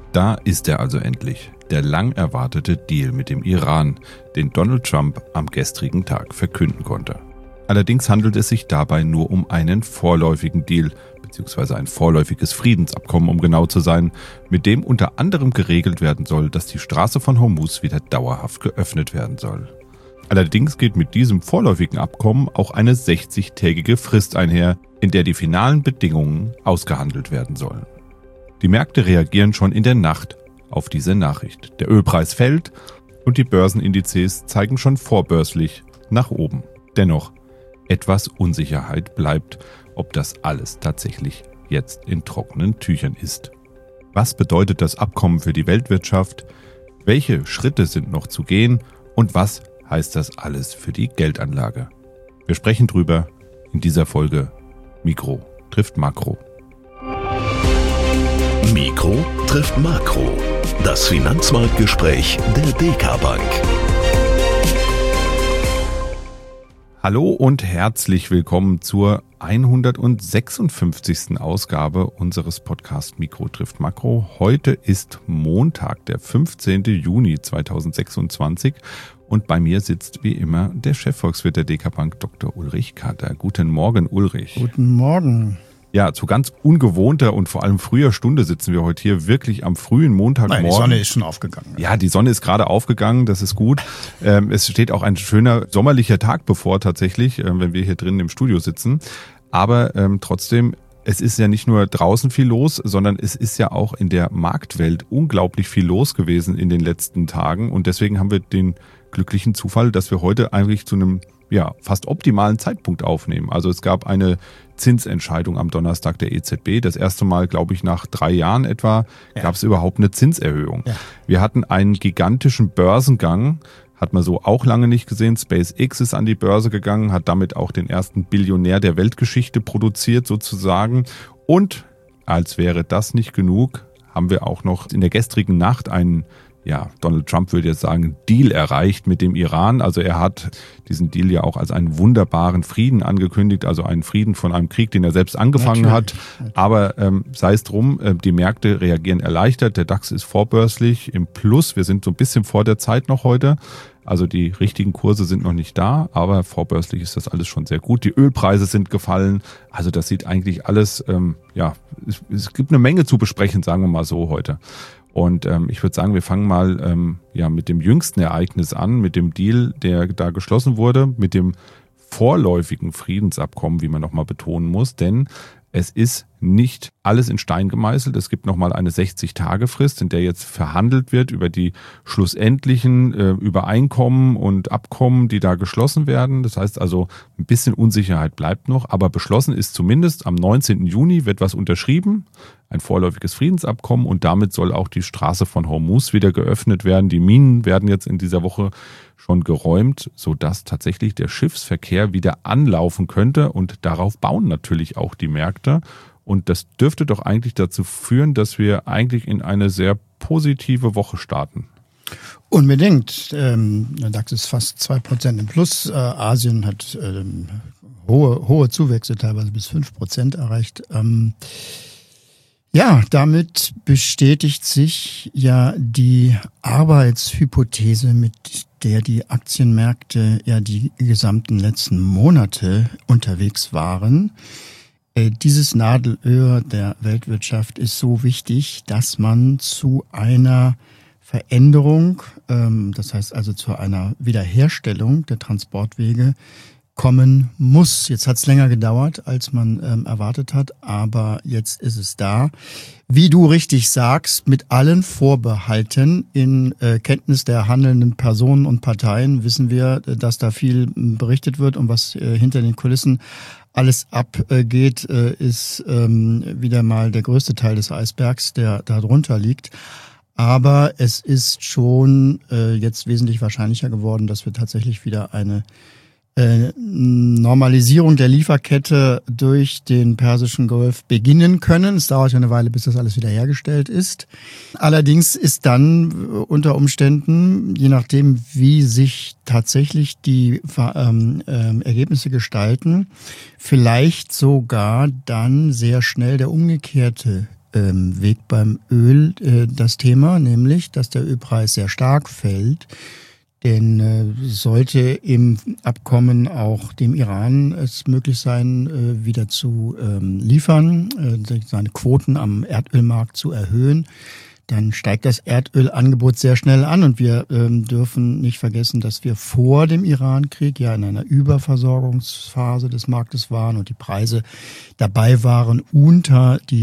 Da ist er also endlich, der lang erwartete Deal mit dem Iran, den Donald Trump am gestrigen Tag verkünden konnte. Allerdings handelt es sich dabei nur um einen vorläufigen Deal, beziehungsweise ein vorläufiges Friedensabkommen, um genau zu sein, mit dem unter anderem geregelt werden soll, dass die Straße von Hormuz wieder dauerhaft geöffnet werden soll. Allerdings geht mit diesem vorläufigen Abkommen auch eine 60-tägige Frist einher, in der die finalen Bedingungen ausgehandelt werden sollen. Die Märkte reagieren schon in der Nacht auf diese Nachricht. Der Ölpreis fällt und die Börsenindizes zeigen schon vorbörslich nach oben. Dennoch, etwas Unsicherheit bleibt, ob das alles tatsächlich jetzt in trockenen Tüchern ist. Was bedeutet das Abkommen für die Weltwirtschaft? Welche Schritte sind noch zu gehen? Und was heißt das alles für die Geldanlage? Wir sprechen drüber in dieser Folge Mikro trifft Makro. Mikro trifft Makro. Das Finanzmarktgespräch der DK Bank. Hallo und herzlich willkommen zur 156. Ausgabe unseres Podcasts Mikro trifft Makro. Heute ist Montag, der 15. Juni 2026 und bei mir sitzt wie immer der Chefvolkswirt der DK Bank, Dr. Ulrich Kater. Guten Morgen, Ulrich. Guten Morgen. Ja, zu ganz ungewohnter und vor allem früher Stunde sitzen wir heute hier wirklich am frühen Montagmorgen. Nein, die Sonne ist schon aufgegangen. Ja, die Sonne ist gerade aufgegangen, das ist gut. Es steht auch ein schöner sommerlicher Tag bevor tatsächlich, wenn wir hier drinnen im Studio sitzen. Aber trotzdem, es ist ja nicht nur draußen viel los, sondern es ist ja auch in der Marktwelt unglaublich viel los gewesen in den letzten Tagen. Und deswegen haben wir den glücklichen Zufall, dass wir heute eigentlich zu einem fast optimalen Zeitpunkt aufnehmen. Also es gab eine Zinsentscheidung am Donnerstag der EZB. Das erste Mal, glaube ich, nach 3 Jahren etwa, gab es überhaupt eine Zinserhöhung. Ja. Wir hatten einen gigantischen Börsengang, hat man so auch lange nicht gesehen. SpaceX ist an die Börse gegangen, hat damit auch den ersten Billionär der Weltgeschichte produziert sozusagen. Und als wäre das nicht genug, haben wir auch noch in der gestrigen Nacht einen Donald Trump würde jetzt sagen, Deal erreicht mit dem Iran. Also er hat diesen Deal ja auch als einen wunderbaren Frieden angekündigt, also einen Frieden von einem Krieg, den er selbst angefangen hat. Aber sei es drum, die Märkte reagieren erleichtert. Der DAX ist vorbörslich im Plus. Wir sind so ein bisschen vor der Zeit noch heute. Also die richtigen Kurse sind noch nicht da, aber vorbörslich ist das alles schon sehr gut. Die Ölpreise sind gefallen. Also das sieht eigentlich alles, es gibt eine Menge zu besprechen, sagen wir mal so heute. Und ich würde sagen, wir fangen mal mit dem jüngsten Ereignis an, mit dem Deal, der da geschlossen wurde, mit dem vorläufigen Friedensabkommen, wie man nochmal betonen muss. Denn es ist nicht alles in Stein gemeißelt. Es gibt nochmal eine 60-Tage-Frist, in der jetzt verhandelt wird über die schlussendlichen Übereinkommen und Abkommen, die da geschlossen werden. Das heißt also, ein bisschen Unsicherheit bleibt noch. Aber beschlossen ist zumindest, am 19. Juni wird was unterschrieben, ein vorläufiges Friedensabkommen. Und damit soll auch die Straße von Hormuz wieder geöffnet werden. Die Minen werden jetzt in dieser Woche schon geräumt, sodass tatsächlich der Schiffsverkehr wieder anlaufen könnte. Und darauf bauen natürlich auch die Märkte. Und das dürfte doch eigentlich dazu führen, dass wir eigentlich in eine sehr positive Woche starten. Unbedingt. Der DAX ist fast 2% im Plus. Asien hat hohe Zuwächse, teilweise bis 5% erreicht. Damit bestätigt sich ja die Arbeitshypothese, mit der die Aktienmärkte die gesamten letzten Monate unterwegs waren. Dieses Nadelöhr der Weltwirtschaft ist so wichtig, dass man zu einer Veränderung, das heißt also zu einer Wiederherstellung der Transportwege kommen muss. Jetzt hat es länger gedauert, als man erwartet hat, aber jetzt ist es da. Wie du richtig sagst, mit allen Vorbehalten in Kenntnis der handelnden Personen und Parteien wissen wir, dass da viel berichtet wird und was hinter den Kulissen alles abgeht, ist wieder mal der größte Teil des Eisbergs, der da drunter liegt. Aber es ist schon jetzt wesentlich wahrscheinlicher geworden, dass wir tatsächlich wieder eine Normalisierung der Lieferkette durch den Persischen Golf beginnen können. Es dauert ja eine Weile, bis das alles wieder hergestellt ist. Allerdings ist dann unter Umständen, je nachdem, wie sich tatsächlich die Ergebnisse gestalten, vielleicht sogar dann sehr schnell der umgekehrte Weg beim Öl das Thema, nämlich, dass der Ölpreis sehr stark fällt. Denn sollte im Abkommen auch dem Iran es möglich sein, wieder zu liefern, seine Quoten am Erdölmarkt zu erhöhen, dann steigt das Erdölangebot sehr schnell an. Und wir dürfen nicht vergessen, dass wir vor dem Irankrieg ja in einer Überversorgungsphase des Marktes waren und die Preise dabei waren, unter die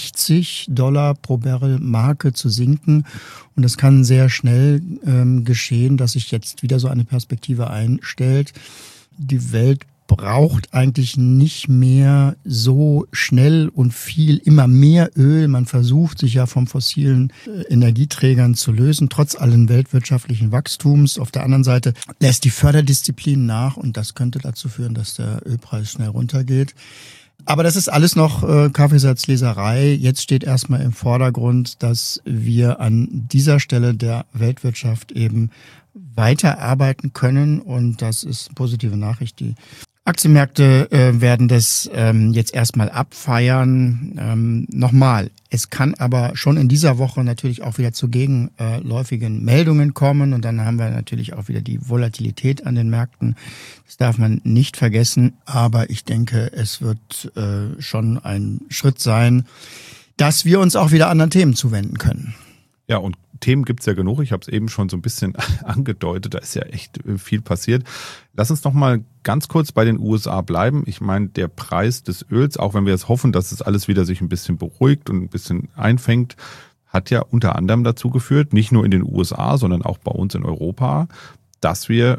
$60 pro Barrel Marke zu sinken. Und es kann sehr schnell geschehen, dass sich jetzt wieder so eine Perspektive einstellt. Die Welt braucht eigentlich nicht mehr so schnell und viel, immer mehr Öl. Man versucht sich ja vom fossilen Energieträgern zu lösen, trotz allen weltwirtschaftlichen Wachstums. Auf der anderen Seite lässt die Förderdisziplin nach und das könnte dazu führen, dass der Ölpreis schnell runtergeht. Aber das ist alles noch Kaffeesatzleserei. Jetzt steht erstmal im Vordergrund, dass wir an dieser Stelle der Weltwirtschaft eben weiterarbeiten können und das ist eine positive Nachricht. Die Aktienmärkte werden das jetzt erstmal abfeiern. Nochmal, es kann aber schon in dieser Woche natürlich auch wieder zu gegenläufigen Meldungen kommen und dann haben wir natürlich auch wieder die Volatilität an den Märkten. Das darf man nicht vergessen, aber ich denke, es wird schon ein Schritt sein, dass wir uns auch wieder anderen Themen zuwenden können. Ja, und Themen gibt's ja genug. Ich habe es eben schon so ein bisschen angedeutet. Da ist ja echt viel passiert. Lass uns noch mal ganz kurz bei den USA bleiben. Ich meine, der Preis des Öls, auch wenn wir jetzt hoffen, dass es alles wieder sich ein bisschen beruhigt und ein bisschen einfängt, hat ja unter anderem dazu geführt, nicht nur in den USA, sondern auch bei uns in Europa, dass wir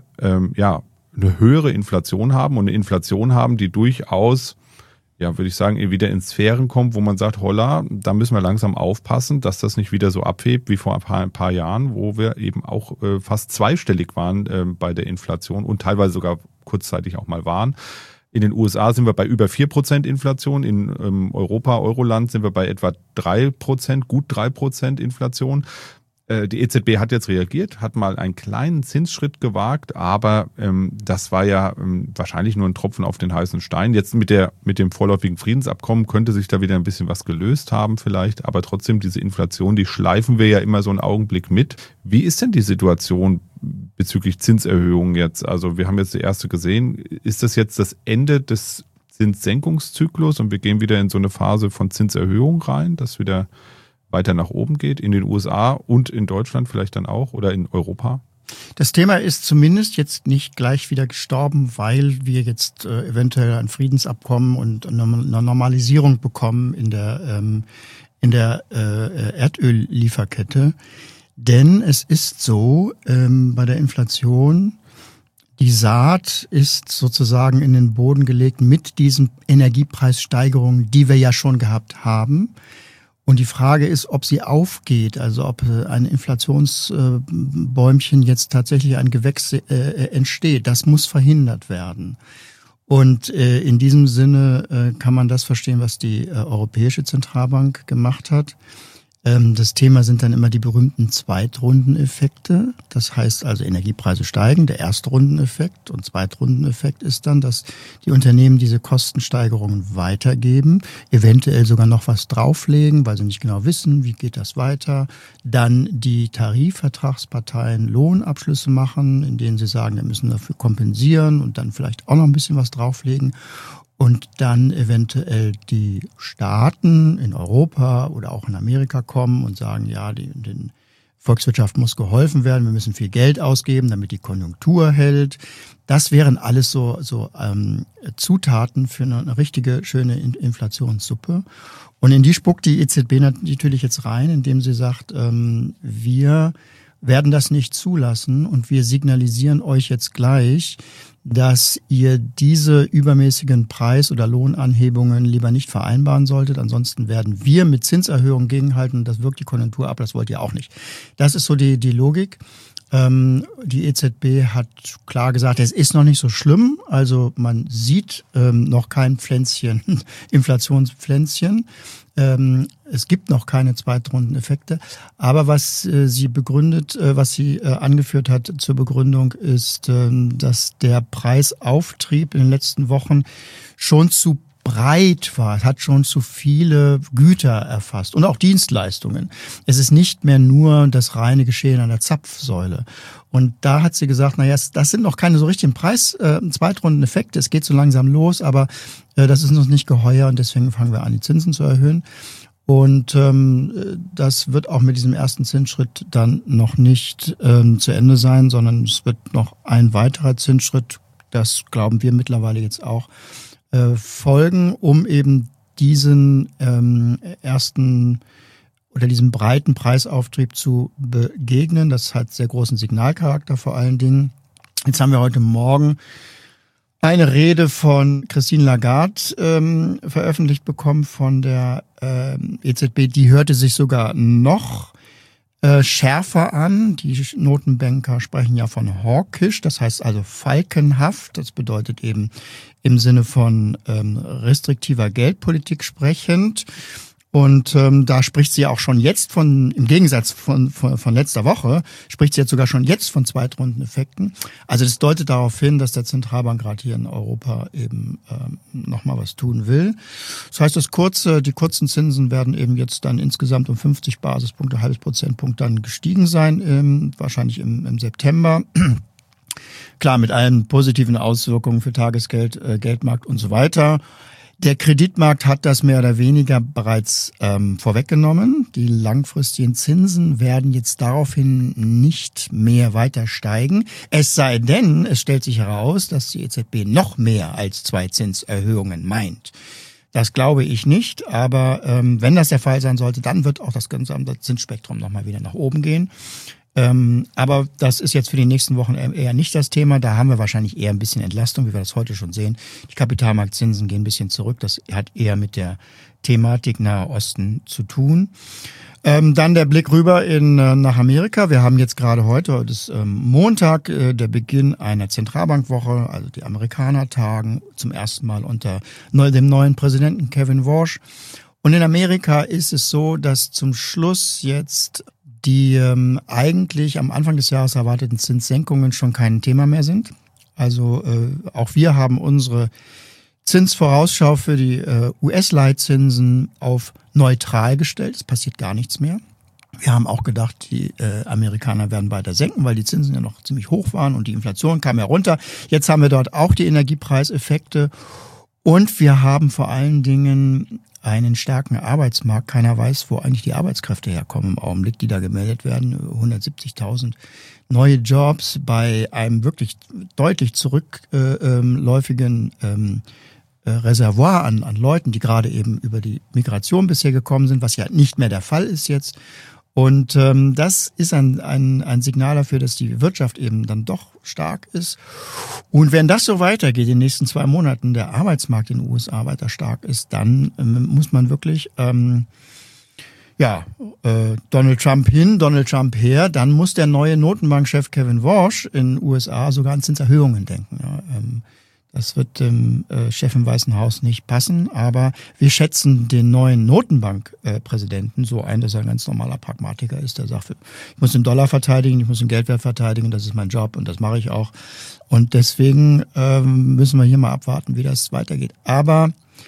eine höhere Inflation haben und eine Inflation haben, die durchaus, ja, würde ich sagen, wieder in Sphären kommt, wo man sagt, holla, da müssen wir langsam aufpassen, dass das nicht wieder so abhebt wie vor ein paar Jahren, wo wir eben auch fast zweistellig waren bei der Inflation und teilweise sogar kurzzeitig auch mal waren. In den USA sind wir bei über 4% Inflation, in Europa, Euroland sind wir bei etwa 3%, gut 3% Inflation. Die EZB hat jetzt reagiert, hat mal einen kleinen Zinsschritt gewagt, aber das war ja wahrscheinlich nur ein Tropfen auf den heißen Stein. Jetzt mit dem vorläufigen Friedensabkommen könnte sich da wieder ein bisschen was gelöst haben vielleicht, aber trotzdem diese Inflation, die schleifen wir ja immer so einen Augenblick mit. Wie ist denn die Situation bezüglich Zinserhöhungen jetzt? Also wir haben jetzt die erste gesehen. Ist das jetzt das Ende des Zinssenkungszyklus und wir gehen wieder in so eine Phase von Zinserhöhung rein, dass wieder weiter nach oben geht, in den USA und in Deutschland vielleicht dann auch oder in Europa? Das Thema ist zumindest jetzt nicht gleich wieder gestorben, weil wir jetzt eventuell ein Friedensabkommen und eine Normalisierung bekommen in der Erdöllieferkette. Denn es ist so, bei der Inflation, die Saat ist sozusagen in den Boden gelegt mit diesen Energiepreissteigerungen, die wir ja schon gehabt haben. Und die Frage ist, ob sie aufgeht, also ob ein Inflationsbäumchen jetzt tatsächlich ein Gewächs entsteht. Das muss verhindert werden. Und in diesem Sinne kann man das verstehen, was die Europäische Zentralbank gemacht hat. Das Thema sind dann immer die berühmten Zweitrundeneffekte. Das heißt also, Energiepreise steigen, der Erstrundeneffekt und Zweitrundeneffekt ist dann, dass die Unternehmen diese Kostensteigerungen weitergeben, eventuell sogar noch was drauflegen, weil sie nicht genau wissen, wie geht das weiter. Dann die Tarifvertragsparteien Lohnabschlüsse machen, in denen sie sagen, wir müssen dafür kompensieren und dann vielleicht auch noch ein bisschen was drauflegen. Und dann eventuell die Staaten in Europa oder auch in Amerika kommen und sagen, ja, den Volkswirtschaft muss geholfen werden, wir müssen viel Geld ausgeben, damit die Konjunktur hält. Das wären alles so Zutaten für eine richtige, schöne Inflationssuppe. Und in die spuckt die EZB natürlich jetzt rein, indem sie sagt, wir werden das nicht zulassen und wir signalisieren euch jetzt gleich, dass ihr diese übermäßigen Preis- oder Lohnanhebungen lieber nicht vereinbaren solltet. Ansonsten werden wir mit Zinserhöhungen gegenhalten und das wirkt die Konjunktur ab. Das wollt ihr auch nicht. Das ist so die Logik. Die EZB hat klar gesagt, es ist noch nicht so schlimm. Also man sieht noch kein Pflänzchen, Inflationspflänzchen. Es gibt noch keine Zweitrundeneffekte. Aber was sie begründet, was sie angeführt hat zur Begründung, ist, dass der Preisauftrieb in den letzten Wochen schon zu breit war. Es hat schon zu viele Güter erfasst und auch Dienstleistungen. Es ist nicht mehr nur das reine Geschehen an der Zapfsäule. Und da hat sie gesagt, naja, das sind noch keine so richtigen Zweitrundeneffekte. Es geht so langsam los, aber das ist uns nicht geheuer und deswegen fangen wir an, die Zinsen zu erhöhen. Und das wird auch mit diesem ersten Zinsschritt dann noch nicht zu Ende sein, sondern es wird noch ein weiterer Zinsschritt, das glauben wir mittlerweile jetzt auch, folgen, um eben diesen ersten oder diesem breiten Preisauftrieb zu begegnen. Das hat sehr großen Signalcharakter vor allen Dingen. Jetzt haben wir heute Morgen eine Rede von Christine Lagarde veröffentlicht bekommen von der EZB. Die hörte sich sogar noch schärfer an. Die Notenbanker sprechen ja von hawkish, das heißt also falkenhaft. Das bedeutet eben im Sinne von restriktiver Geldpolitik sprechend. Und da spricht sie auch schon jetzt im Gegensatz von letzter Woche, spricht sie jetzt sogar schon jetzt von Zweitrundeneffekten. Also das deutet darauf hin, dass der Zentralbankrat hier in Europa eben nochmal was tun will. Das heißt, die kurzen Zinsen werden eben jetzt dann insgesamt um 50 Basispunkte, halbes Prozentpunkt dann gestiegen sein, wahrscheinlich im September. Klar, mit allen positiven Auswirkungen für Tagesgeld, Geldmarkt und so weiter. Der Kreditmarkt hat das mehr oder weniger bereits vorweggenommen. Die langfristigen Zinsen werden jetzt daraufhin nicht mehr weiter steigen. Es sei denn, es stellt sich heraus, dass die EZB noch mehr als 2 Zinserhöhungen meint. Das glaube ich nicht, aber wenn das der Fall sein sollte, dann wird auch das gesamte Zinsspektrum nochmal wieder nach oben gehen. Aber das ist jetzt für die nächsten Wochen eher nicht das Thema. Da haben wir wahrscheinlich eher ein bisschen Entlastung, wie wir das heute schon sehen. Die Kapitalmarktzinsen gehen ein bisschen zurück. Das hat eher mit der Thematik Nahe Osten zu tun. Dann der Blick rüber nach Amerika. Wir haben jetzt gerade heute ist Montag, der Beginn einer Zentralbankwoche. Also die Amerikaner tagen zum ersten Mal unter dem neuen Präsidenten Kevin Warsh. Und in Amerika ist es so, dass zum Schluss jetzt die eigentlich am Anfang des Jahres erwarteten Zinssenkungen schon kein Thema mehr sind. Also auch wir haben unsere Zinsvorausschau für die US-Leitzinsen auf neutral gestellt. Es passiert gar nichts mehr. Wir haben auch gedacht, die Amerikaner werden weiter senken, weil die Zinsen ja noch ziemlich hoch waren und die Inflation kam ja runter. Jetzt haben wir dort auch die Energiepreiseffekte und wir haben vor allen Dingen einen starken Arbeitsmarkt. Keiner weiß, wo eigentlich die Arbeitskräfte herkommen im Augenblick, die da gemeldet werden. 170.000 neue Jobs bei einem wirklich deutlich zurückläufigen Reservoir an Leuten, die gerade eben über die Migration bisher gekommen sind, was ja nicht mehr der Fall ist jetzt. Und das ist ein Signal dafür, dass die Wirtschaft eben dann doch stark ist. Und wenn das so weitergeht, in den nächsten 2 Monaten der Arbeitsmarkt in den USA weiter stark ist, dann muss man wirklich Donald Trump hin, Donald Trump her, dann muss der neue Notenbankchef Kevin Warsh in den USA sogar an Zinserhöhungen denken. Ja, das wird dem Chef im Weißen Haus nicht passen, aber wir schätzen den neuen Notenbankpräsidenten so ein, dass er ein ganz normaler Pragmatiker ist, der sagt, ich muss den Dollar verteidigen, ich muss den Geldwert verteidigen, das ist mein Job und das mache ich auch. Und deswegen müssen wir hier mal abwarten, wie das weitergeht. Aber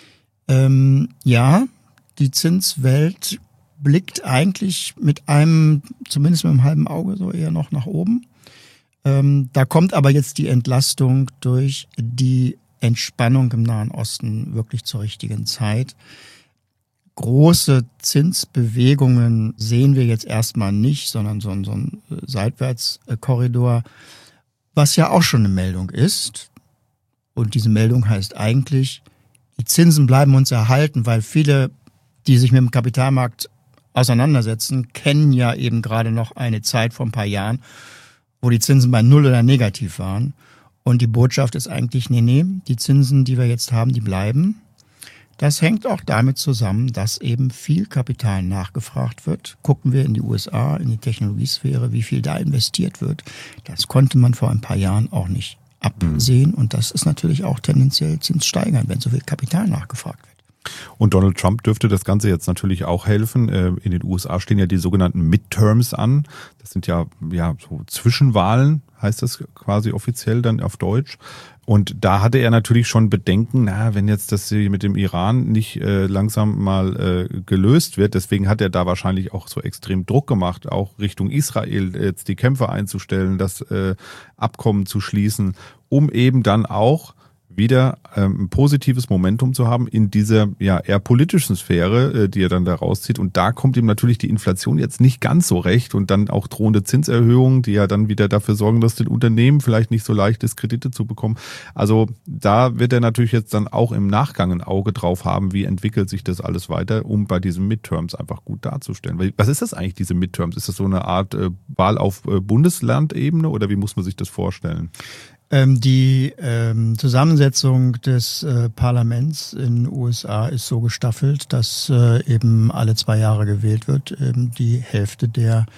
die Zinswelt blickt eigentlich mit einem, zumindest mit einem halben Auge, so eher noch nach oben. Da kommt aber jetzt die Entlastung durch die Entspannung im Nahen Osten wirklich zur richtigen Zeit. Große Zinsbewegungen sehen wir jetzt erstmal nicht, sondern so ein Seitwärtskorridor, was ja auch schon eine Meldung ist. Und diese Meldung heißt eigentlich, die Zinsen bleiben uns erhalten, weil viele, die sich mit dem Kapitalmarkt auseinandersetzen, kennen ja eben gerade noch eine Zeit vor ein paar Jahren, wo die Zinsen bei 0 oder negativ waren. Und die Botschaft ist eigentlich, nee, die Zinsen, die wir jetzt haben, die bleiben. Das hängt auch damit zusammen, dass eben viel Kapital nachgefragt wird. Gucken wir in die USA, in die Technologiesphäre, wie viel da investiert wird. Das konnte man vor ein paar Jahren auch nicht absehen. Und das ist natürlich auch tendenziell zinssteigernd, wenn so viel Kapital nachgefragt wird. Und Donald Trump dürfte das Ganze jetzt natürlich auch helfen. In den USA stehen ja die sogenannten Midterms an. Das sind ja so Zwischenwahlen. heißt das quasi offiziell dann auf Deutsch. Und da hatte er natürlich schon Bedenken, wenn jetzt das mit dem Iran nicht langsam mal gelöst wird, deswegen hat er da wahrscheinlich auch so extrem Druck gemacht, auch Richtung Israel jetzt die Kämpfe einzustellen, das Abkommen zu schließen, um eben dann auch wieder ein positives Momentum zu haben in dieser eher politischen Sphäre, die er dann da rauszieht. Und da kommt ihm natürlich die Inflation jetzt nicht ganz so recht und dann auch drohende Zinserhöhungen, die ja dann wieder dafür sorgen, dass den Unternehmen vielleicht nicht so leicht ist, Kredite zu bekommen. Also da wird er natürlich jetzt dann auch im Nachgang ein Auge drauf haben, wie entwickelt sich das alles weiter, um bei diesen Midterms einfach gut darzustellen. Was ist das eigentlich, diese Midterms? Ist das so eine Art Wahl auf Bundeslandebene oder wie muss man sich das vorstellen? Die Zusammensetzung des Parlaments in den USA ist so gestaffelt, dass eben alle 2 Jahre gewählt wird, etwa die Hälfte der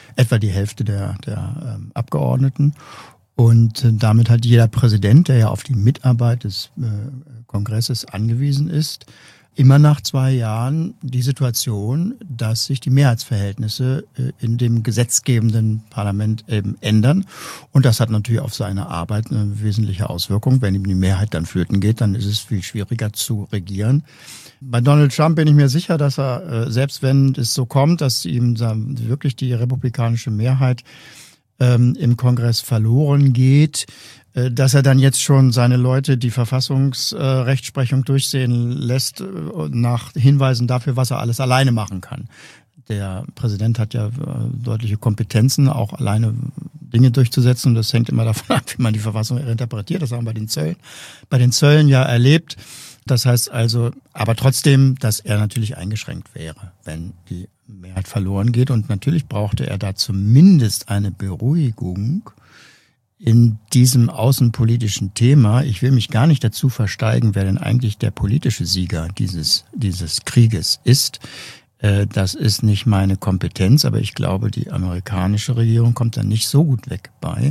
Abgeordneten. Und damit hat jeder Präsident, der ja auf die Mitarbeit des Kongresses angewiesen ist, immer nach 2 Jahren die Situation, dass sich die Mehrheitsverhältnisse in dem gesetzgebenden Parlament eben ändern. Und das hat natürlich auf seine Arbeit eine wesentliche Auswirkung. Wenn ihm die Mehrheit dann flöten geht, dann ist es viel schwieriger zu regieren. Bei Donald Trump bin ich mir sicher, dass er, selbst wenn es so kommt, dass ihm wirklich die republikanische Mehrheit im Kongress verloren geht, dass er dann jetzt schon seine Leute die Verfassungsrechtsprechung durchsehen lässt nach Hinweisen dafür, was er alles alleine machen kann. Der Präsident hat ja deutliche Kompetenzen, auch alleine Dinge durchzusetzen. Und das hängt immer davon ab, wie man die Verfassung interpretiert. Das haben wir bei den Zöllen ja erlebt. Das heißt also, aber trotzdem, dass er natürlich eingeschränkt wäre, wenn die Mehrheit verloren geht. Und natürlich brauchte er da zumindest eine Beruhigung in diesem außenpolitischen Thema. Ich will mich gar nicht dazu versteigen, wer denn eigentlich der politische Sieger dieses Krieges ist. Das ist nicht meine Kompetenz, aber ich glaube, die amerikanische Regierung kommt da nicht so gut weg bei.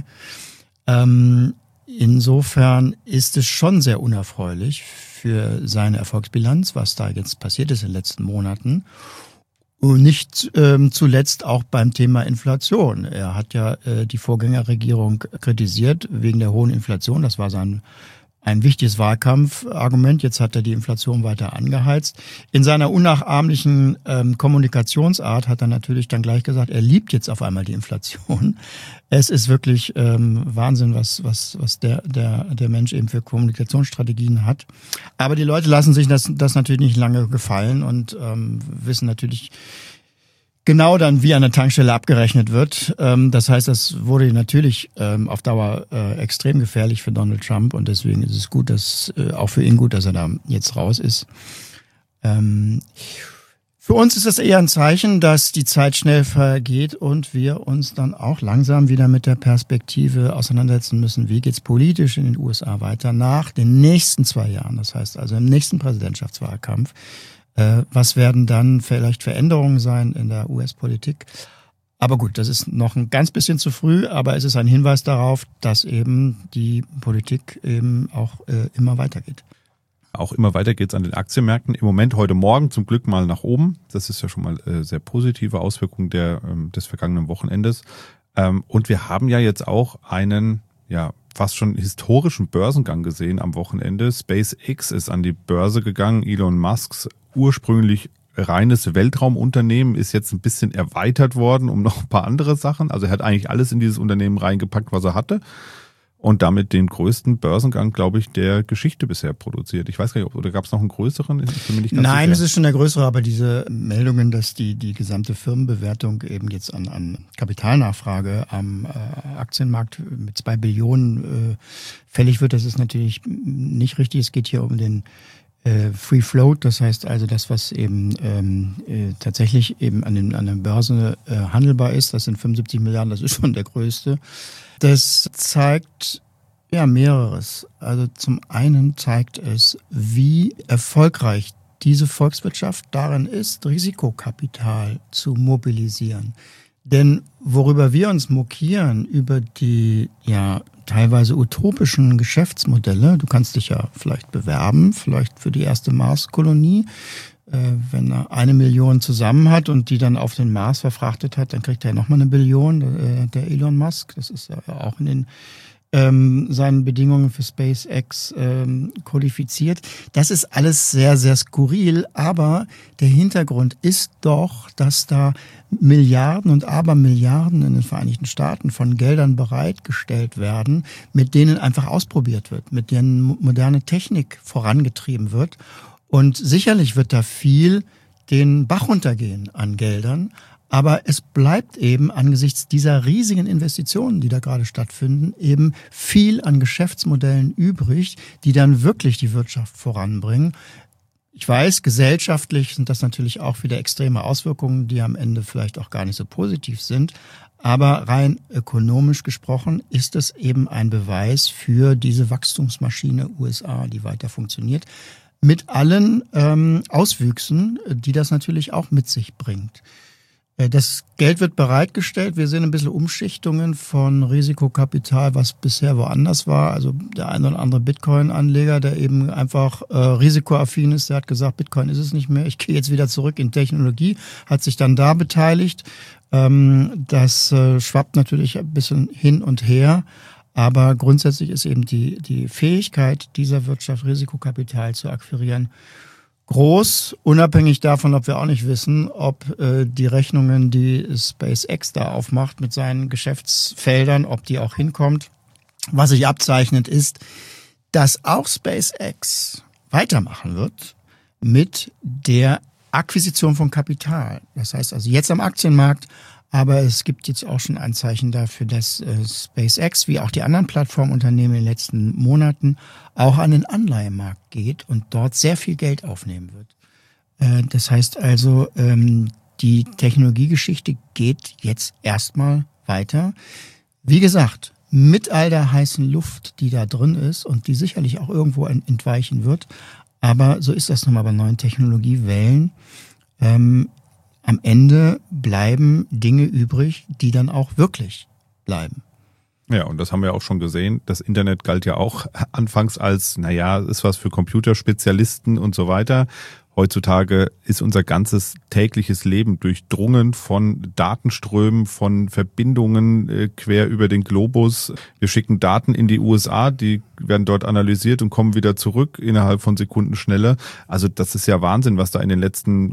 Insofern ist es schon sehr unerfreulich für seine Erfolgsbilanz, was da jetzt passiert ist in den letzten Monaten. Und nicht zuletzt auch beim Thema Inflation. Er hat ja die Vorgängerregierung kritisiert wegen der hohen Inflation. Das war ein wichtiges Wahlkampfargument. Jetzt hat er die Inflation weiter angeheizt. In seiner unnachahmlichen Kommunikationsart hat er natürlich dann gleich gesagt, er liebt jetzt auf einmal die Inflation. Es ist wirklich Wahnsinn, was der Mensch eben für Kommunikationsstrategien hat. Aber die Leute lassen sich das natürlich nicht lange gefallen und wissen natürlich genau dann, wie an der Tankstelle abgerechnet wird. Das heißt, das wurde natürlich auf Dauer extrem gefährlich für Donald Trump und deswegen ist es gut, dass auch für ihn gut, dass er da jetzt raus ist. Für uns ist das eher ein Zeichen, dass die Zeit schnell vergeht und wir uns dann auch langsam wieder mit der Perspektive auseinandersetzen müssen, wie geht's politisch in den USA weiter nach den nächsten 2 Jahren. Das heißt also im nächsten Präsidentschaftswahlkampf. Was werden dann vielleicht Veränderungen sein in der US-Politik? Aber gut, das ist noch ein ganz bisschen zu früh, aber es ist ein Hinweis darauf, dass eben die Politik eben auch immer weitergeht. Auch immer weiter geht's an den Aktienmärkten. Im Moment heute Morgen zum Glück mal nach oben. Das ist ja schon mal sehr positive Auswirkung des vergangenen Wochenendes. Und wir haben ja jetzt auch einen fast schon historischen Börsengang gesehen am Wochenende. SpaceX ist an die Börse gegangen. Elon Musks ursprünglich reines Weltraumunternehmen ist jetzt ein bisschen erweitert worden um noch ein paar andere Sachen. Also er hat eigentlich alles in dieses Unternehmen reingepackt, was er hatte. Und damit den größten Börsengang, glaube ich, der Geschichte bisher produziert. Ich weiß gar nicht, oder gab es noch einen größeren? Ich bin mir nicht ganz Nein, sicher. Es ist schon der größere, aber diese Meldungen, dass die gesamte Firmenbewertung eben jetzt an Kapitalnachfrage am Aktienmarkt mit 2 Billionen fällig wird, das ist natürlich nicht richtig. Es geht hier um den Free Float, das heißt also das, was eben tatsächlich eben an der Börse handelbar ist. Das sind 75 Milliarden, das ist schon der größte. Das zeigt mehreres. Also zum einen zeigt es, wie erfolgreich diese Volkswirtschaft darin ist, Risikokapital zu mobilisieren. Denn worüber wir uns mokieren, über die teilweise utopischen Geschäftsmodelle, du kannst dich ja vielleicht bewerben, vielleicht für die erste Marskolonie, Wenn er 1 Million zusammen hat und die dann auf den Mars verfrachtet hat, dann kriegt er nochmal 1 Billion, der Elon Musk. Das ist ja auch in den seinen Bedingungen für SpaceX kodifiziert. Das ist alles sehr, sehr skurril, aber der Hintergrund ist doch, dass da Milliarden und Abermilliarden in den Vereinigten Staaten von Geldern bereitgestellt werden, mit denen einfach ausprobiert wird, mit denen moderne Technik vorangetrieben wird. Und sicherlich wird da viel den Bach runtergehen an Geldern, aber es bleibt eben angesichts dieser riesigen Investitionen, die da gerade stattfinden, eben viel an Geschäftsmodellen übrig, die dann wirklich die Wirtschaft voranbringen. Ich weiß, gesellschaftlich sind das natürlich auch wieder extreme Auswirkungen, die am Ende vielleicht auch gar nicht so positiv sind. Aber rein ökonomisch gesprochen ist es eben ein Beweis für diese Wachstumsmaschine USA, die weiter funktioniert. Mit allen Auswüchsen, die das natürlich auch mit sich bringt. Das Geld wird bereitgestellt. Wir sehen ein bisschen Umschichtungen von Risikokapital, was bisher woanders war. Also der eine oder andere Bitcoin-Anleger, der eben einfach risikoaffin ist, der hat gesagt, Bitcoin ist es nicht mehr. Ich gehe jetzt wieder zurück in Technologie, hat sich dann da beteiligt. Das schwappt natürlich ein bisschen hin und her. Aber grundsätzlich ist eben die Fähigkeit dieser Wirtschaft, Risikokapital zu akquirieren, groß, unabhängig davon, ob wir auch nicht wissen, ob die Rechnungen, die SpaceX da aufmacht mit seinen Geschäftsfeldern, ob die auch hinkommt. Was sich abzeichnet ist, dass auch SpaceX weitermachen wird mit der Akquisition von Kapital. Das heißt also jetzt am Aktienmarkt, aber es gibt jetzt auch schon ein Zeichen dafür, dass SpaceX, wie auch die anderen Plattformunternehmen in den letzten Monaten, auch an den Anleihemarkt geht und dort sehr viel Geld aufnehmen wird. Das heißt also, die Technologiegeschichte geht jetzt erstmal weiter. Wie gesagt, mit all der heißen Luft, die da drin ist und die sicherlich auch irgendwo entweichen wird. Aber so ist das nun mal bei neuen Technologiewellen. Am Ende bleiben Dinge übrig, die dann auch wirklich bleiben. Ja, und das haben wir auch schon gesehen. Das Internet galt ja auch anfangs als, ist was für Computerspezialisten und so weiter. Heutzutage ist unser ganzes tägliches Leben durchdrungen von Datenströmen, von Verbindungen quer über den Globus. Wir schicken Daten in die USA, die werden dort analysiert und kommen wieder zurück innerhalb von Sekundenschnelle. Also das ist ja Wahnsinn, was da in den letzten,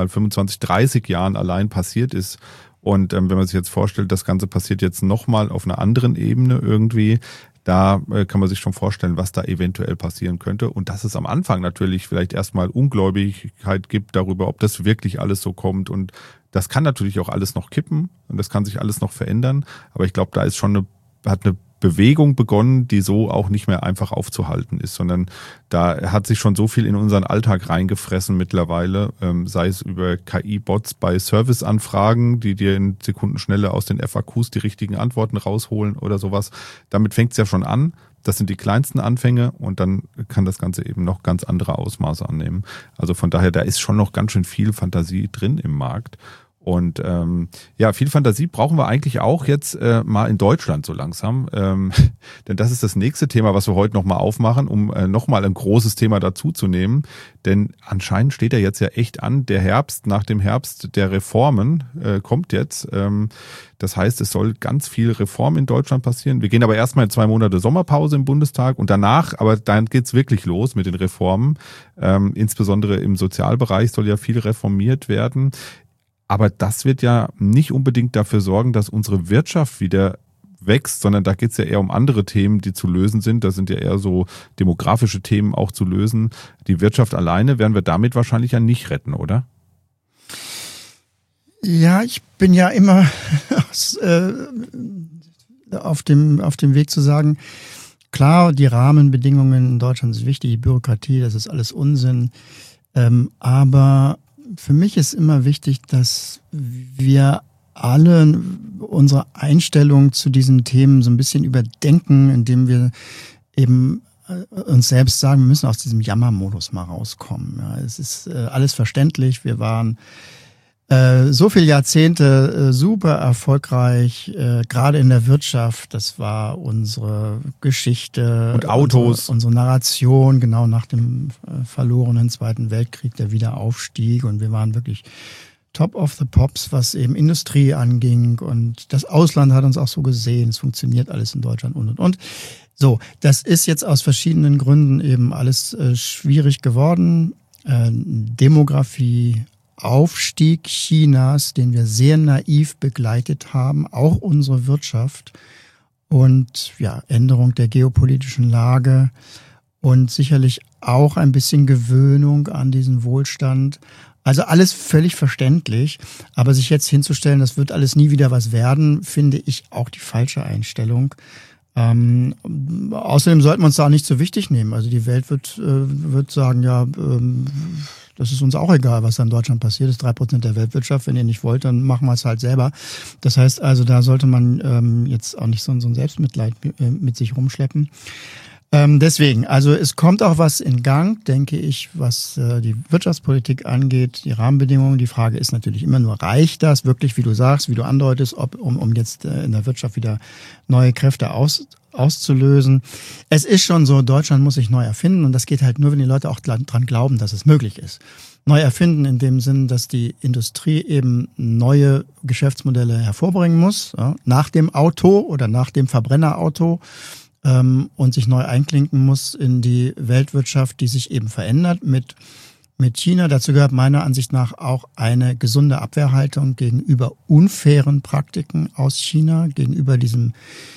25, 30 Jahren allein passiert ist. Und wenn man sich jetzt vorstellt, das Ganze passiert jetzt nochmal auf einer anderen Ebene irgendwie, da kann man sich schon vorstellen, was da eventuell passieren könnte. Und dass es am Anfang natürlich vielleicht erstmal Ungläubigkeit gibt darüber, ob das wirklich alles so kommt. Und das kann natürlich auch alles noch kippen und das kann sich alles noch verändern. Aber ich glaube, da ist schon hat eine Bewegung begonnen, die so auch nicht mehr einfach aufzuhalten ist, sondern da hat sich schon so viel in unseren Alltag reingefressen mittlerweile, sei es über KI-Bots bei Serviceanfragen, die dir in Sekundenschnelle aus den FAQs die richtigen Antworten rausholen oder sowas. Damit fängt es ja schon an. Das sind die kleinsten Anfänge und dann kann das Ganze eben noch ganz andere Ausmaße annehmen. Also von daher, da ist schon noch ganz schön viel Fantasie drin im Markt. Und viel Fantasie brauchen wir eigentlich auch jetzt mal in Deutschland so langsam. Denn das ist das nächste Thema, was wir heute nochmal aufmachen, um nochmal ein großes Thema dazuzunehmen. Denn anscheinend steht ja jetzt ja echt an, der Herbst nach dem Herbst der Reformen kommt jetzt. Das heißt, es soll ganz viel Reform in Deutschland passieren. Wir gehen aber erstmal in 2 Monate Sommerpause im Bundestag und danach, aber dann geht's wirklich los mit den Reformen. Insbesondere im Sozialbereich soll ja viel reformiert werden. Aber das wird ja nicht unbedingt dafür sorgen, dass unsere Wirtschaft wieder wächst, sondern da geht es ja eher um andere Themen, die zu lösen sind. Da sind ja eher so demografische Themen auch zu lösen. Die Wirtschaft alleine werden wir damit wahrscheinlich ja nicht retten, oder? Ja, ich bin ja immer auf dem Weg zu sagen, klar, die Rahmenbedingungen in Deutschland sind wichtig, die Bürokratie, das ist alles Unsinn. Aber für mich ist immer wichtig, dass wir alle unsere Einstellung zu diesen Themen so ein bisschen überdenken, indem wir eben uns selbst sagen, wir müssen aus diesem Jammermodus mal rauskommen. Ja, es ist alles verständlich. Wir waren So viele Jahrzehnte super erfolgreich, gerade in der Wirtschaft. Das war unsere Geschichte. Und Autos. Unsere Narration, genau nach dem verlorenen Zweiten Weltkrieg, der Wiederaufstieg. Und wir waren wirklich top of the pops, was eben Industrie anging. Und das Ausland hat uns auch so gesehen. Es funktioniert alles in Deutschland und. So, das ist jetzt aus verschiedenen Gründen eben alles schwierig geworden. Demografie, Aufstieg Chinas, den wir sehr naiv begleitet haben, auch unsere Wirtschaft und ja, Änderung der geopolitischen Lage und sicherlich auch ein bisschen Gewöhnung an diesen Wohlstand. Also alles völlig verständlich, aber sich jetzt hinzustellen, das wird alles nie wieder was werden, finde ich auch die falsche Einstellung. Außerdem sollten wir uns da auch nicht so wichtig nehmen. Also die Welt wird sagen, ja, das ist uns auch egal, was da in Deutschland passiert. Das ist 3% der Weltwirtschaft. Wenn ihr nicht wollt, dann machen wir es halt selber. Das heißt also, da sollte man jetzt auch nicht so ein Selbstmitleid mit sich rumschleppen. Deswegen, also es kommt auch was in Gang, denke ich, was die Wirtschaftspolitik angeht, die Rahmenbedingungen. Die Frage ist natürlich immer nur, reicht das wirklich, wie du sagst, wie du andeutest, um jetzt in der Wirtschaft wieder neue Kräfte auszulösen. Es ist schon so, Deutschland muss sich neu erfinden und das geht halt nur, wenn die Leute auch dran glauben, dass es möglich ist. Neu erfinden in dem Sinn, dass die Industrie eben neue Geschäftsmodelle hervorbringen muss, ja, nach dem Auto oder nach dem Verbrennerauto. Und sich neu einklinken muss in die Weltwirtschaft, die sich eben verändert mit China. Dazu gehört meiner Ansicht nach auch eine gesunde Abwehrhaltung gegenüber unfairen Praktiken aus China, gegenüber diesem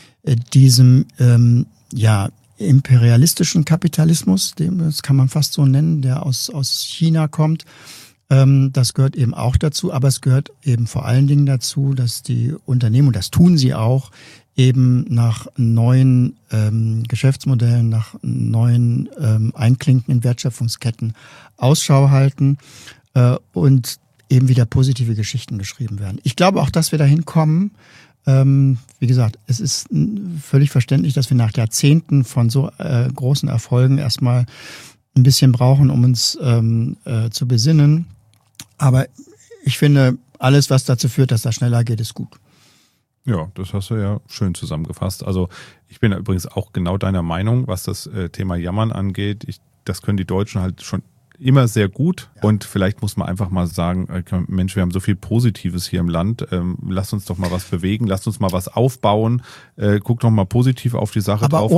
imperialistischen Kapitalismus, das kann man fast so nennen, der aus China kommt. Das gehört eben auch dazu, aber es gehört eben vor allen Dingen dazu, dass die Unternehmen, und das tun sie auch, eben nach neuen Geschäftsmodellen, nach neuen Einklinken in Wertschöpfungsketten Ausschau halten und eben wieder positive Geschichten geschrieben werden. Ich glaube auch, dass wir dahin kommen. Wie gesagt, es ist völlig verständlich, dass wir nach Jahrzehnten von so großen Erfolgen erstmal ein bisschen brauchen, um uns zu besinnen. Aber ich finde, alles, was dazu führt, dass das schneller geht, ist gut. Ja, das hast du ja schön zusammengefasst. Also ich bin ja übrigens auch genau deiner Meinung, was das Thema Jammern angeht. Das können die Deutschen halt schon immer sehr gut. Ja. Und vielleicht muss man einfach mal sagen, Mensch, wir haben so viel Positives hier im Land. Lasst uns doch mal was bewegen, lasst uns mal was aufbauen. Guck doch mal positiv auf die Sache drauf.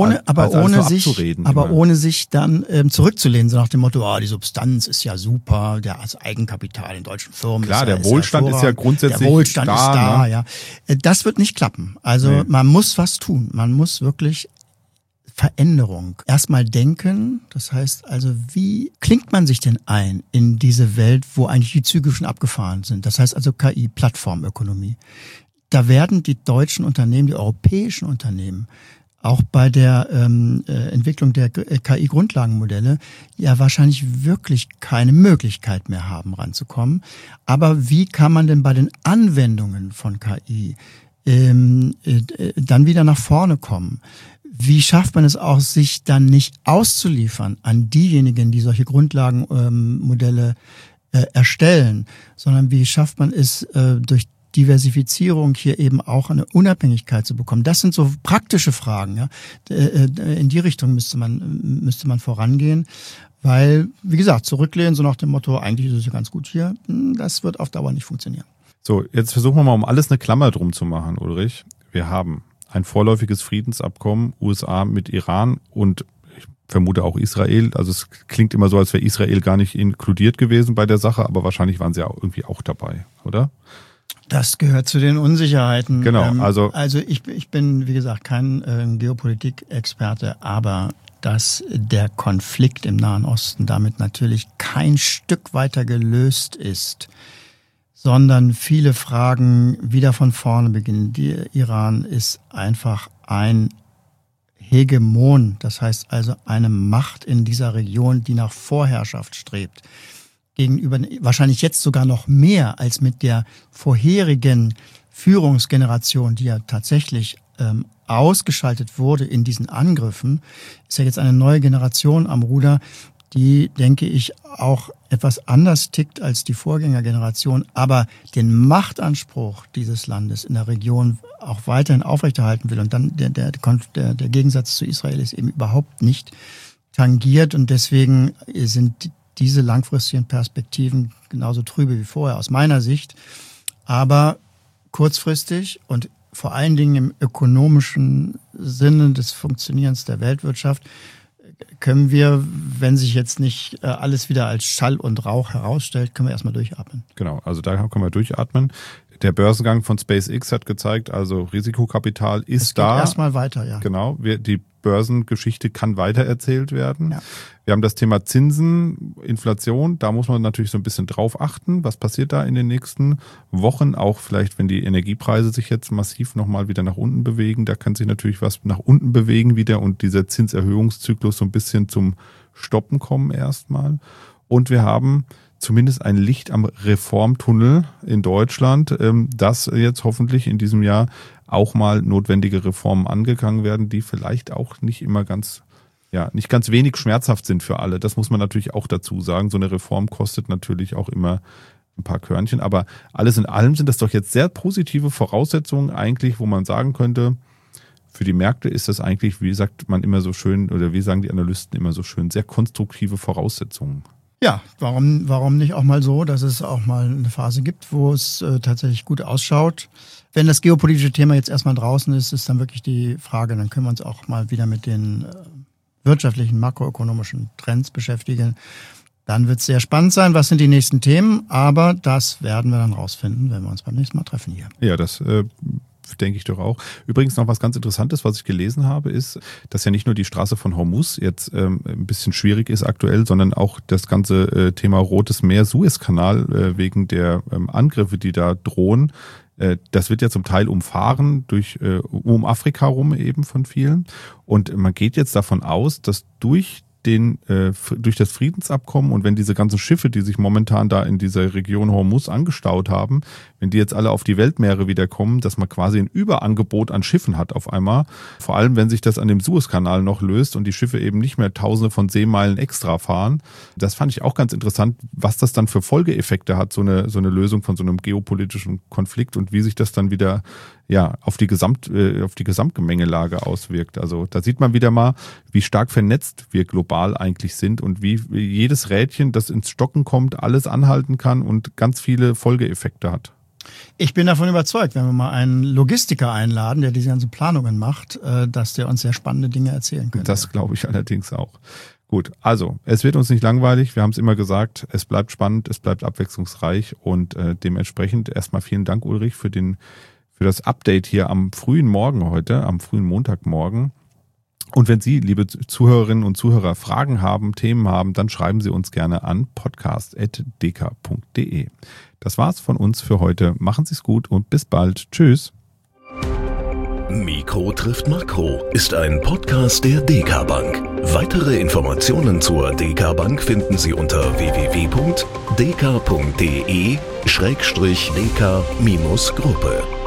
Ohne sich dann zurückzulehnen, so nach dem Motto, die Substanz ist ja super, das Eigenkapital in deutschen Firmen. Klar, der Wohlstand ist ja grundsätzlich der Wohlstand da. Ist da, ne? ja. Das wird nicht klappen. Also Man muss was tun. Man muss wirklich Veränderung erstmal denken. Das heißt also, wie klingt man sich denn ein in diese Welt, wo eigentlich die Züge schon abgefahren sind? Das heißt also KI, Plattformökonomie. Da werden die deutschen Unternehmen, die europäischen Unternehmen, auch bei der Entwicklung der KI-Grundlagenmodelle ja wahrscheinlich wirklich keine Möglichkeit mehr haben, ranzukommen. Aber wie kann man denn bei den Anwendungen von KI dann wieder nach vorne kommen? Wie schafft man es auch, sich dann nicht auszuliefern an diejenigen, die solche Grundlagenmodelle erstellen, sondern wie schafft man es, durch Diversifizierung hier eben auch eine Unabhängigkeit zu bekommen? Das sind so praktische Fragen. Ja? In die Richtung müsste man vorangehen, weil, wie gesagt, zurücklehnen, so nach dem Motto, eigentlich ist es ja ganz gut hier, das wird auf Dauer nicht funktionieren. So, jetzt versuchen wir mal, um alles eine Klammer drum zu machen, Ulrich. Wir haben ein vorläufiges Friedensabkommen, USA mit Iran und ich vermute auch Israel. Also es klingt immer so, als wäre Israel gar nicht inkludiert gewesen bei der Sache, aber wahrscheinlich waren sie ja irgendwie auch dabei, oder? Das gehört zu den Unsicherheiten. Genau, also ich bin, wie gesagt, kein Geopolitik-Experte, aber dass der Konflikt im Nahen Osten damit natürlich kein Stück weiter gelöst ist, sondern viele Fragen wieder von vorne beginnen. Der Iran ist einfach ein Hegemon, das heißt also eine Macht in dieser Region, die nach Vorherrschaft strebt. Gegenüber wahrscheinlich jetzt sogar noch mehr als mit der vorherigen Führungsgeneration, die ja tatsächlich ausgeschaltet wurde in diesen Angriffen, ist ja jetzt eine neue Generation am Ruder, die, denke ich, auch etwas anders tickt als die Vorgängergeneration, aber den Machtanspruch dieses Landes in der Region auch weiterhin aufrechterhalten will. Und dann der Gegensatz zu Israel ist eben überhaupt nicht tangiert. Und deswegen sind diese langfristigen Perspektiven genauso trübe wie vorher aus meiner Sicht. Aber kurzfristig und vor allen Dingen im ökonomischen Sinne des Funktionierens der Weltwirtschaft können wir, wenn sich jetzt nicht alles wieder als Schall und Rauch herausstellt, können wir erstmal durchatmen. Genau, also da können wir durchatmen. Der Börsengang von SpaceX hat gezeigt, also Risikokapital ist da. Erstmal weiter, ja. Genau, die Börsengeschichte kann weitererzählt werden. Ja. Wir haben das Thema Zinsen, Inflation, da muss man natürlich so ein bisschen drauf achten. Was passiert da in den nächsten Wochen? Auch vielleicht, wenn die Energiepreise sich jetzt massiv nochmal wieder nach unten bewegen, da kann sich natürlich was nach unten bewegen wieder und dieser Zinserhöhungszyklus so ein bisschen zum Stoppen kommen erstmal. Und wir haben zumindest ein Licht am Reformtunnel in Deutschland, dass jetzt hoffentlich in diesem Jahr auch mal notwendige Reformen angegangen werden, die vielleicht auch nicht ganz wenig schmerzhaft sind für alle. Das muss man natürlich auch dazu sagen. So eine Reform kostet natürlich auch immer ein paar Körnchen. Aber alles in allem sind das doch jetzt sehr positive Voraussetzungen eigentlich, wo man sagen könnte, für die Märkte ist das eigentlich, wie sagt man immer so schön, oder wie sagen die Analysten immer so schön, sehr konstruktive Voraussetzungen. Ja, warum nicht auch mal so, dass es auch mal eine Phase gibt, wo es tatsächlich gut ausschaut. Wenn das geopolitische Thema jetzt erstmal draußen ist, ist dann wirklich die Frage, dann können wir uns auch mal wieder mit den wirtschaftlichen, makroökonomischen Trends beschäftigen. Dann wird es sehr spannend sein, was sind die nächsten Themen, aber das werden wir dann rausfinden, wenn wir uns beim nächsten Mal treffen hier. Ja, das denke ich doch auch. Übrigens noch was ganz Interessantes, was ich gelesen habe, ist, dass ja nicht nur die Straße von Hormuz jetzt ein bisschen schwierig ist aktuell, sondern auch das ganze Thema Rotes Meer, Suezkanal wegen der Angriffe, die da drohen. Das wird ja zum Teil umfahren um Afrika rum eben von vielen. Und man geht jetzt davon aus, dass durch das Friedensabkommen und wenn diese ganzen Schiffe, die sich momentan da in dieser Region Hormuz angestaut haben, wenn die jetzt alle auf die Weltmeere wieder kommen, dass man quasi ein Überangebot an Schiffen hat auf einmal. Vor allem, wenn sich das an dem Suezkanal noch löst und die Schiffe eben nicht mehr Tausende von Seemeilen extra fahren. Das fand ich auch ganz interessant, was das dann für Folgeeffekte hat, so eine Lösung von so einem geopolitischen Konflikt und wie sich das dann wieder auf die Gesamtgemengelage auswirkt. Also da sieht man wieder mal, wie stark vernetzt wir global eigentlich sind und wie jedes Rädchen, das ins Stocken kommt, alles anhalten kann und ganz viele Folgeeffekte hat. Ich bin davon überzeugt, wenn wir mal einen Logistiker einladen, der diese ganzen Planungen macht, dass der uns sehr spannende Dinge erzählen könnte. Das glaube ich allerdings auch. Gut, also es wird uns nicht langweilig. Wir haben es immer gesagt, es bleibt spannend, es bleibt abwechslungsreich und dementsprechend erstmal vielen Dank, Ulrich, für das Update hier am frühen Morgen heute, am frühen Montagmorgen. Und wenn Sie, liebe Zuhörerinnen und Zuhörer, Fragen haben, Themen haben, dann schreiben Sie uns gerne an podcast@dk.de. Das war's von uns für heute. Machen Sie es gut und bis bald. Tschüss. Mikro trifft Makro ist ein Podcast der DK Bank. Weitere Informationen zur DK Bank finden Sie unter www.dk.de/dk-gruppe.